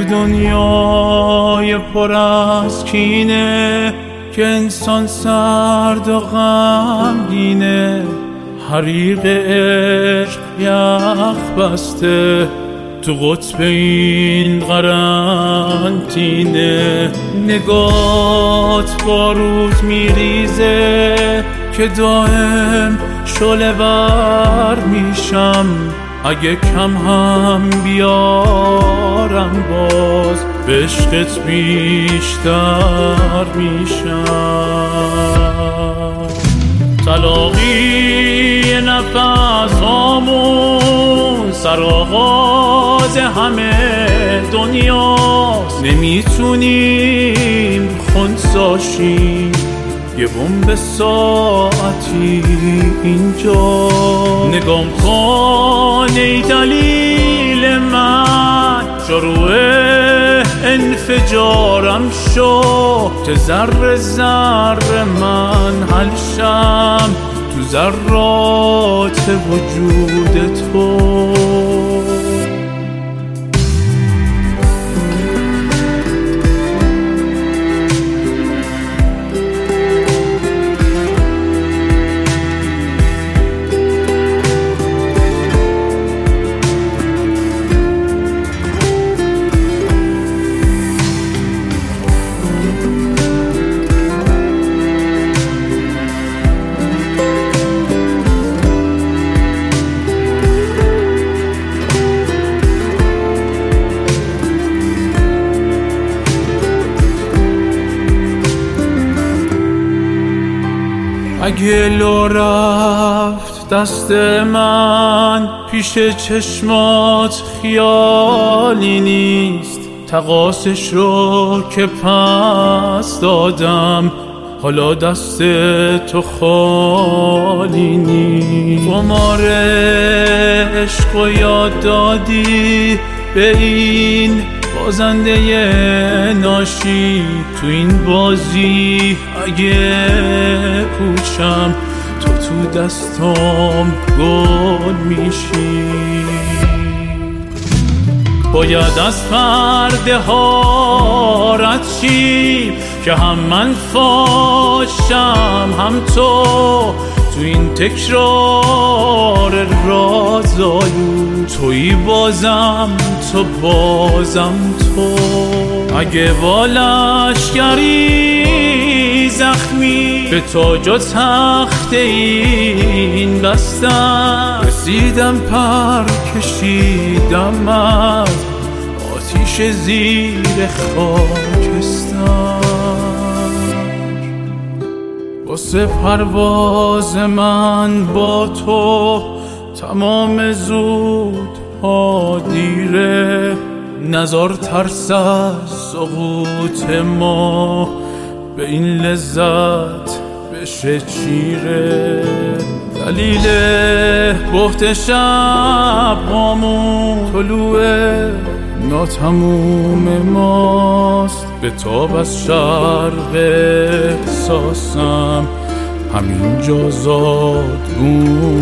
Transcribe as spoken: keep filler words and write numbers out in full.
دنیای پر از کینه که انسان سرد و غمگینه، حریق عشق یخ بسته تو قطب این قرنطینه. نگات با روز میریزه که دائم شعله ور میشم، اگه کم هم بیارم باز به عشقت بیشتر میشم. تلاقی نفسامون سرآغاز همه دنیاست، نمیتونیم خنثی یه بمب ساعتی اینجا. نگام کن ای دلیل من، شروع انفجارم شو که ذره ذره من حل شم تو ذرات وجود تو. اگه لو رفت دست من پیش چشمات خیالی نیست، تقاسش رو که پس دادم حالا دست تو خالی نیست. قمار عشق و یاد دادی به این بازنده ناشی، تو این بازی اگه پوچم تو تو دستام گل میشی. باید از پرده ها رد شیم که هم من فاشم هم تو، تو این تکرار رازآلود تویی بازم تو بازم تو. اگه با لشکری زخمی به تاج و تخت این بستم، رسیدم پر کشیدم از آتیش زیر خاکستر. واسه پرواز من با تو تمام زود ها دیره، نزار ترس از سقوط ما به این لذت بشه چیره. دلیل بهت شب هامون طلوع ناتموم ماست، به تاب از شرق احساسم همینجا زادگونه.